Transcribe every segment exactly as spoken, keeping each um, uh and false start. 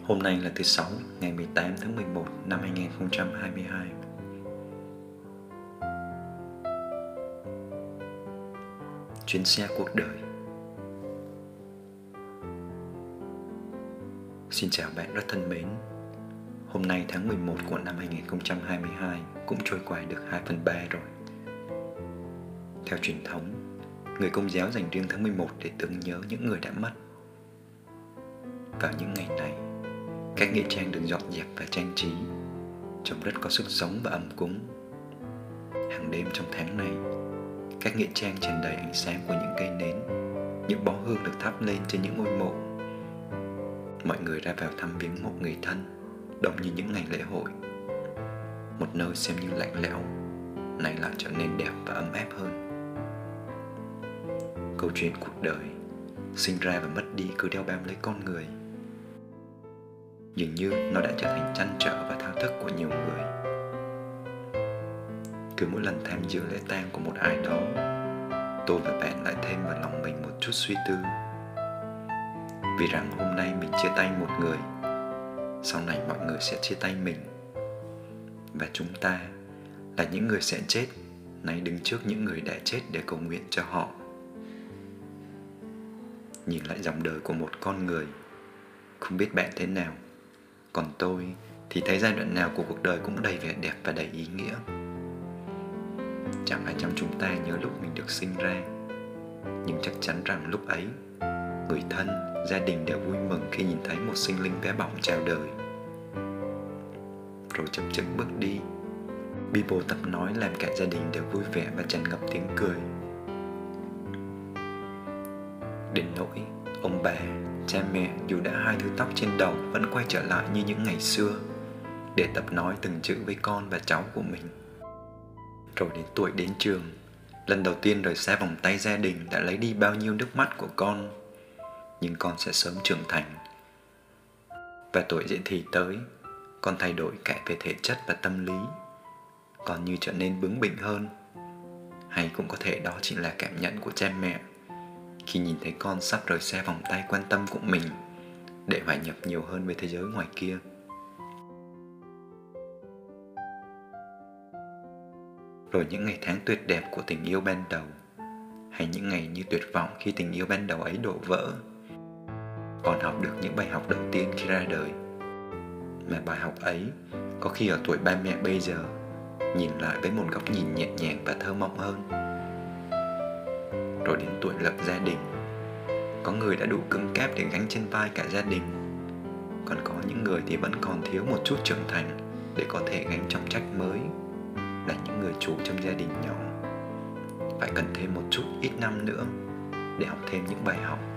Hôm nay là thứ Sáu, ngày mười tám tháng mười một năm hai nghìn không trăm hai mươi hai. Chuyến xe cuộc đời. Xin chào bạn rất thân mến. Hôm nay tháng mười một của năm hai nghìn không trăm hai mươi hai cũng trôi qua được hai phần ba rồi. Theo truyền thống, người Công giáo dành riêng tháng mười một để tưởng nhớ những người đã mất. Vào những ngày này, các nghĩa trang được dọn dẹp và trang trí, trông rất có sức sống và ấm cúng. Hàng đêm trong tháng này, các nghĩa trang tràn đầy ánh sáng của những cây nến, những bó hương được thắp lên trên những ngôi mộ. Mọi người ra vào thăm viếng mộ người thân, đông như những ngày lễ hội. Một nơi xem như lạnh lẽo, nay lại trở nên đẹp và ấm áp hơn. Câu chuyện cuộc đời, sinh ra và mất đi cứ đeo bám lấy con người. Dường như nó đã trở thành trăn trở và thao thức của nhiều người. Cứ mỗi lần tham dự lễ tang của một ai đó, tôi và bạn lại thêm vào lòng mình một chút suy tư. Vì rằng hôm nay mình chia tay một người, sau này mọi người sẽ chia tay mình. Và chúng ta là những người sẽ chết, nay đứng trước những người đã chết để cầu nguyện cho họ. Nhìn lại dòng đời của một con người, không biết bạn thế nào, còn tôi thì thấy giai đoạn nào của cuộc đời cũng đầy vẻ đẹp và đầy ý nghĩa. Chẳng ai trong chúng ta nhớ lúc mình được sinh ra, nhưng chắc chắn rằng lúc ấy, người thân, gia đình đều vui mừng khi nhìn thấy một sinh linh bé bỏng chào đời. Rồi chậm chậm bước đi, Bible tập nói làm cả gia đình đều vui vẻ và tràn ngập tiếng cười. Đến nỗi, ông bà, cha mẹ dù đã hai thứ tóc trên đầu vẫn quay trở lại như những ngày xưa để tập nói từng chữ với con và cháu của mình. Rồi đến tuổi đến trường, lần đầu tiên rời xa vòng tay gia đình đã lấy đi bao nhiêu nước mắt của con. Nhưng con sẽ sớm trưởng thành. Và tuổi dậy thì tới, con thay đổi cả về thể chất và tâm lý. Con như trở nên bướng bỉnh hơn. Hay cũng có thể đó chỉ là cảm nhận của cha mẹ khi nhìn thấy con sắp rời xa vòng tay quan tâm của mình để hòa nhập nhiều hơn với thế giới ngoài kia. Rồi những ngày tháng tuyệt đẹp của tình yêu ban đầu, hay những ngày như tuyệt vọng khi tình yêu ban đầu ấy đổ vỡ. Con học được những bài học đầu tiên khi ra đời. Mà bài học ấy có khi ở tuổi ba mẹ bây giờ nhìn lại với một góc nhìn nhẹ nhàng và thơ mộng hơn. Rồi đến tuổi lập gia đình, có người đã đủ cứng cáp để gánh trên vai cả gia đình. Còn có những người thì vẫn còn thiếu một chút trưởng thành để có thể gánh trọng trách mới, là những người chủ trong gia đình nhỏ. Phải cần thêm một chút ít năm nữa để học thêm những bài học.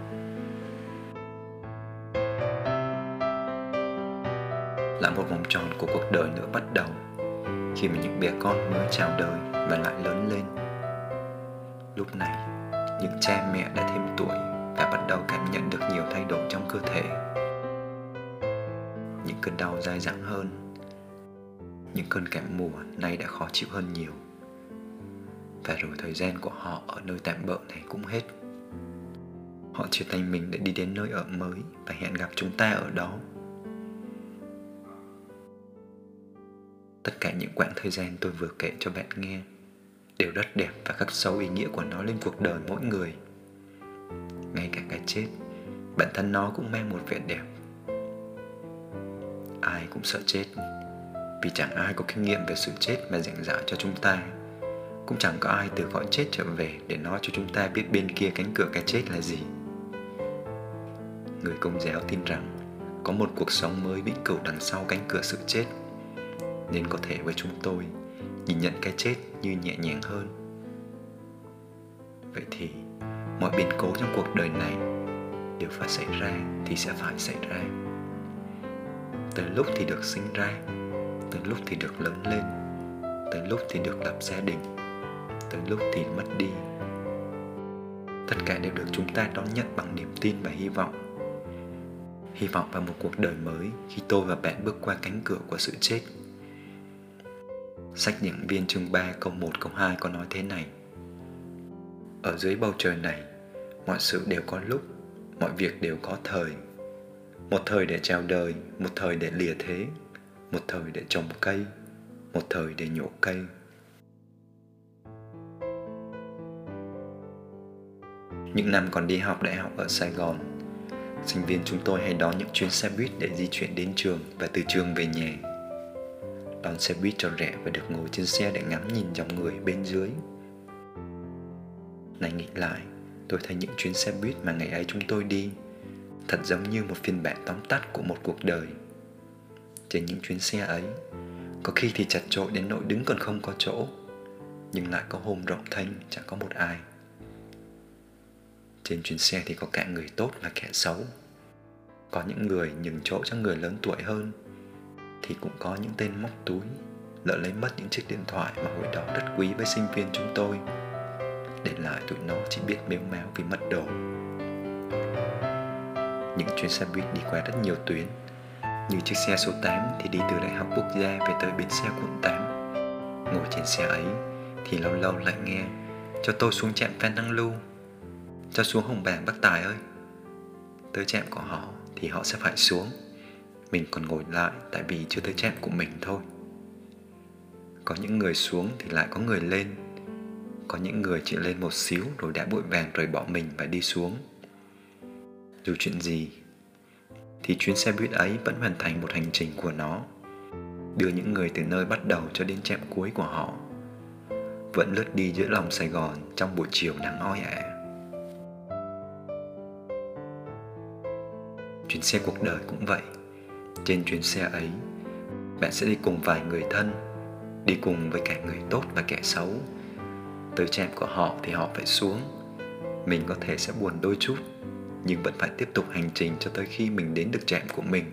Lại một vòng tròn của cuộc đời nữa bắt đầu, khi mà những bé con mới chào đời và lại lớn lên. Lúc này, những cha mẹ đã thêm tuổi và bắt đầu cảm nhận được nhiều thay đổi trong cơ thể. Những cơn đau dai dẳng hơn, những cơn cảm mùa nay đã khó chịu hơn nhiều. Và rồi thời gian của họ ở nơi tạm bợ này cũng hết. Họ chia tay mình để đi đến nơi ở mới và hẹn gặp chúng ta ở đó. Tất cả những quãng thời gian tôi vừa kể cho bạn nghe đều rất đẹp và khắc sâu ý nghĩa của nó lên cuộc đời mỗi người. Ngay cả cái chết, bản thân nó cũng mang một vẻ đẹp. Ai cũng sợ chết, vì chẳng ai có kinh nghiệm về sự chết mà giảng giải cho chúng ta. Cũng chẳng có ai từ cõi chết trở về để nói cho chúng ta biết bên kia cánh cửa cái chết là gì. Người Công giáo tin rằng có một cuộc sống mới vĩnh cửu đằng sau cánh cửa sự chết, nên có thể với chúng tôi nhìn nhận cái chết như nhẹ nhàng hơn. Vậy thì mọi biến cố trong cuộc đời này đều phải xảy ra thì sẽ phải xảy ra. Tới lúc thì được sinh ra, tới lúc thì được lớn lên, tới lúc thì được lập gia đình, tới lúc thì mất đi. Tất cả đều được chúng ta đón nhận bằng niềm tin và hy vọng. Hy vọng vào một cuộc đời mới khi tôi và bạn bước qua cánh cửa của sự chết. Sách Điển Viên chương ba câu một câu hai có nói thế này: Ở dưới bầu trời này, mọi sự đều có lúc, mọi việc đều có thời. Một thời để chào đời, một thời để lìa thế, một thời để trồng cây, một thời để nhổ cây. Những năm còn đi học đại học ở Sài Gòn, sinh viên chúng tôi hay đón những chuyến xe buýt để di chuyển đến trường và từ trường về nhà. Đón xe buýt cho rẻ và được ngồi trên xe để ngắm nhìn dòng người bên dưới. Này nghĩ lại, tôi thấy những chuyến xe buýt mà ngày ấy chúng tôi đi thật giống như một phiên bản tóm tắt của một cuộc đời. Trên những chuyến xe ấy, có khi thì chật chội đến nỗi đứng còn không có chỗ, nhưng lại có hôm rộng thênh chẳng có một ai. Trên chuyến xe thì có cả người tốt và kẻ xấu. Có những người nhường chỗ cho người lớn tuổi hơn, thì cũng có những tên móc túi, lỡ lấy mất những chiếc điện thoại mà hồi đó rất quý với sinh viên chúng tôi, để lại tụi nó chỉ biết mếu máo vì mất đồ. Những chuyến xe buýt đi qua rất nhiều tuyến. Như chiếc xe số tám thì đi từ Đại học Quốc gia về tới bến xe quận tám. Ngồi trên xe ấy thì lâu lâu lại nghe cho tôi xuống trạm Phan Đăng Lưu, cho xuống Hồng Bàng Bắc Tài ơi. Tới trạm của họ thì họ sẽ phải xuống, mình còn ngồi lại tại vì chưa tới trạm của mình thôi. Có những người xuống thì lại có người lên. Có những người chỉ lên một xíu rồi đã vội vàng rời bỏ mình và đi xuống. Dù chuyện gì thì chuyến xe buýt ấy vẫn hoàn thành một hành trình của nó, đưa những người từ nơi bắt đầu cho đến trạm cuối của họ, vẫn lướt đi giữa lòng Sài Gòn trong buổi chiều nắng oi ả. Chuyến xe cuộc đời cũng vậy. Trên chuyến xe ấy, bạn sẽ đi cùng vài người thân, đi cùng với cả người tốt và kẻ xấu. Tới trạm của họ thì họ phải xuống. Mình có thể sẽ buồn đôi chút, nhưng vẫn phải tiếp tục hành trình cho tới khi mình đến được trạm của mình.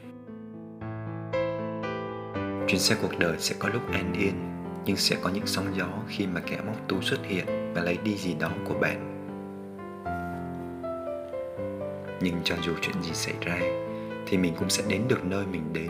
Chuyến xe cuộc đời sẽ có lúc an yên, nhưng sẽ có những sóng gió khi mà kẻ móc túi xuất hiện và lấy đi gì đó của bạn. Nhưng cho dù chuyện gì xảy ra thì mình cũng sẽ đến được nơi mình đến.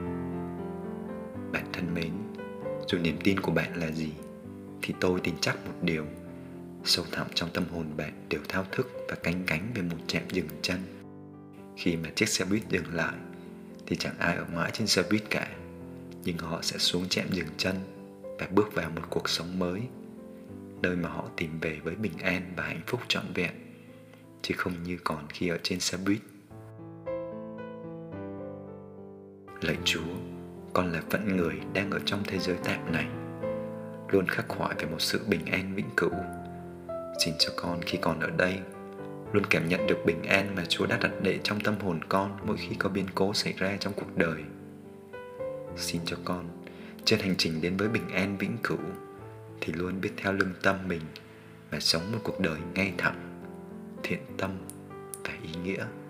Bạn thân mến, dù niềm tin của bạn là gì thì tôi tin chắc một điều: sâu thẳm trong tâm hồn bạn đều thao thức và canh cánh về một trạm dừng chân. Khi mà chiếc xe buýt dừng lại thì chẳng ai ở mãi trên xe buýt cả, nhưng họ sẽ xuống trạm dừng chân và bước vào một cuộc sống mới, nơi mà họ tìm về với bình an và hạnh phúc trọn vẹn, chứ không như còn khi ở trên xe buýt. Lạy Chúa, con là phận người đang ở trong thế giới tạm này, luôn khắc khoải về một sự bình an vĩnh cửu. Xin cho con khi còn ở đây luôn cảm nhận được bình an mà Chúa đã đặt để trong tâm hồn con mỗi khi có biến cố xảy ra trong cuộc đời. Xin cho con trên hành trình đến với bình an vĩnh cửu thì luôn biết theo lương tâm mình và sống một cuộc đời ngay thẳng, thiện tâm và ý nghĩa.